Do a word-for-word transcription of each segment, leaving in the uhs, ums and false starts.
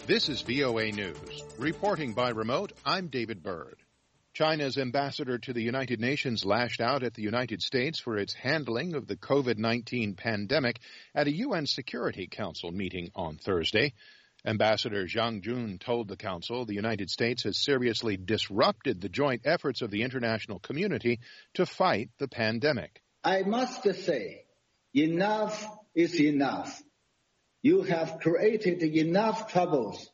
This is V O A News. Reporting by remote, I'm David Byrd. China's ambassador to the United Nations lashed out at the United States for its handling of the COVID nineteen pandemic at a U N Security Council meeting on Thursday. Ambassador Zhang Jun told the Council the United States has seriously disrupted the joint efforts of the international community to fight the pandemic. I must say, enough is enough. You have created enough troubles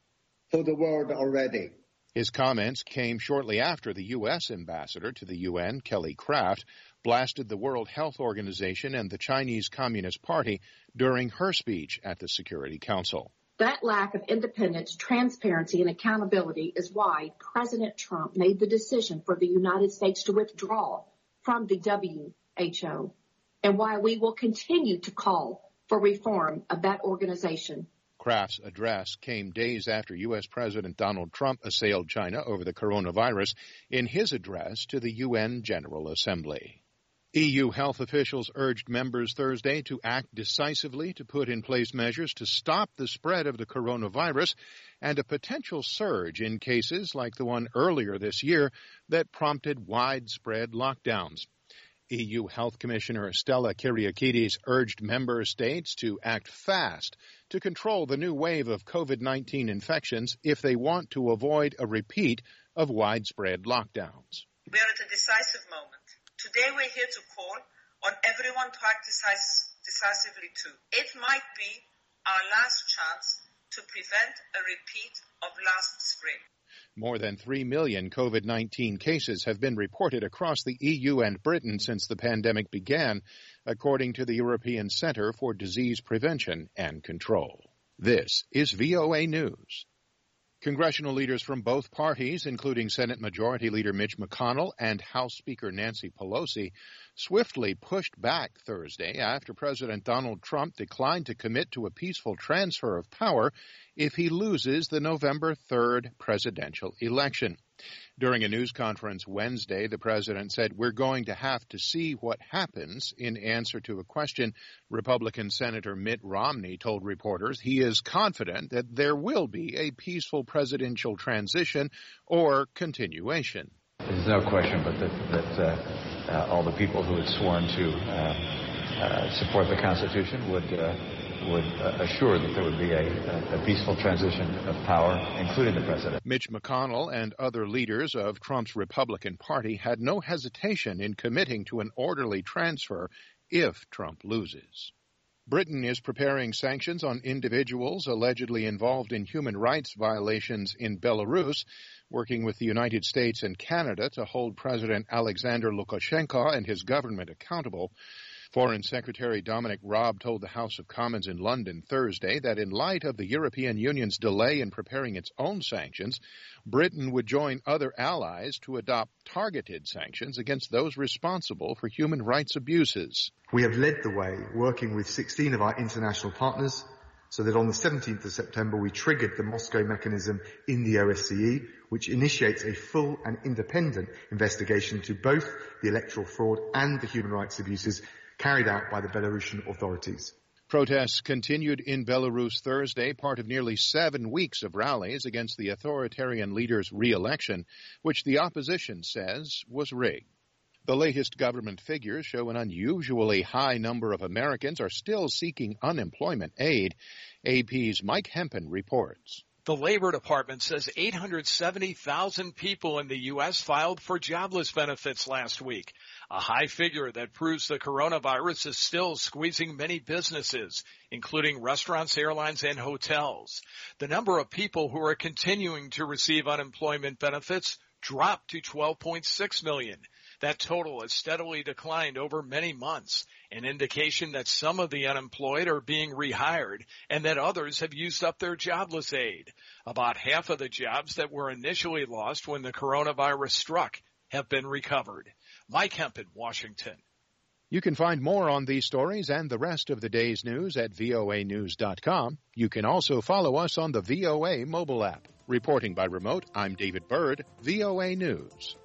for the world already. His comments came shortly after the U S ambassador to the U N, Kelly Craft, blasted the World Health Organization and the Chinese Communist Party during her speech at the Security Council. That lack of independence, transparency, and accountability is why President Trump made the decision for the United States to withdraw from the W H O, and why we will continue to call for reform of that organization. Kraft's address came days after U S President Donald Trump assailed China over the coronavirus in his address to the U N General Assembly. E U health officials urged members Thursday to act decisively to put in place measures to stop the spread of the coronavirus and a potential surge in cases like the one earlier this year that prompted widespread lockdowns. E U Health Commissioner Stella Kyriakides urged member states to act fast to control the new wave of COVID nineteen infections if they want to avoid a repeat of widespread lockdowns. We are at a decisive moment. Today we're here to call on everyone to act decis- decisively too. It might be our last chance to prevent a repeat of last spring. More than three million COVID nineteen cases have been reported across the E U and Britain since the pandemic began, according to the European Center for Disease Prevention and Control. This is V O A News. Congressional leaders from both parties, including Senate Majority Leader Mitch McConnell and House Speaker Nancy Pelosi, swiftly pushed back Thursday after President Donald Trump declined to commit to a peaceful transfer of power if he loses the November third presidential election. During a news conference Wednesday, the president said, "We're going to have to see what happens," in answer to a question. Republican Senator Mitt Romney told reporters he is confident that there will be a peaceful presidential transition or continuation. There's no question but that, that uh, uh, all the people who had sworn to uh, uh, support the Constitution would uh, would uh, assure that there would be a, a peaceful transition of power, including the president. Mitch McConnell and other leaders of Trump's Republican Party had no hesitation in committing to an orderly transfer if Trump loses. Britain is preparing sanctions on individuals allegedly involved in human rights violations in Belarus, working with the United States and Canada to hold President Alexander Lukashenko and his government accountable. Foreign Secretary Dominic Raab told the House of Commons in London Thursday that in light of the European Union's delay in preparing its own sanctions, Britain would join other allies to adopt targeted sanctions against those responsible for human rights abuses. We have led the way, working with sixteen of our international partners, so that on the seventeenth of September we triggered the Moscow mechanism in the O S C E, which initiates a full and independent investigation into both the electoral fraud and the human rights abuses carried out by the Belarusian authorities. Protests continued in Belarus Thursday, part of nearly seven weeks of rallies against the authoritarian leader's re-election, which the opposition says was rigged. The latest government figures show an unusually high number of Americans are still seeking unemployment aid. A P's Mike Hempen reports. The Labor Department says eight hundred seventy thousand people in the U S filed for jobless benefits last week, a high figure that proves the coronavirus is still squeezing many businesses, including restaurants, airlines, and hotels. The number of people who are continuing to receive unemployment benefits dropped to twelve point six million. That total has steadily declined over many months, an indication that some of the unemployed are being rehired and that others have used up their jobless aid. About half of the jobs that were initially lost when the coronavirus struck have been recovered. Mike Hempen, Washington. You can find more on these stories and the rest of the day's news at V O A news dot com. You can also follow us on the V O A mobile app. Reporting by remote, I'm David Byrd, V O A News.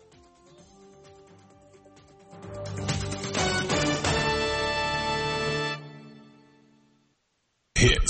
Hits.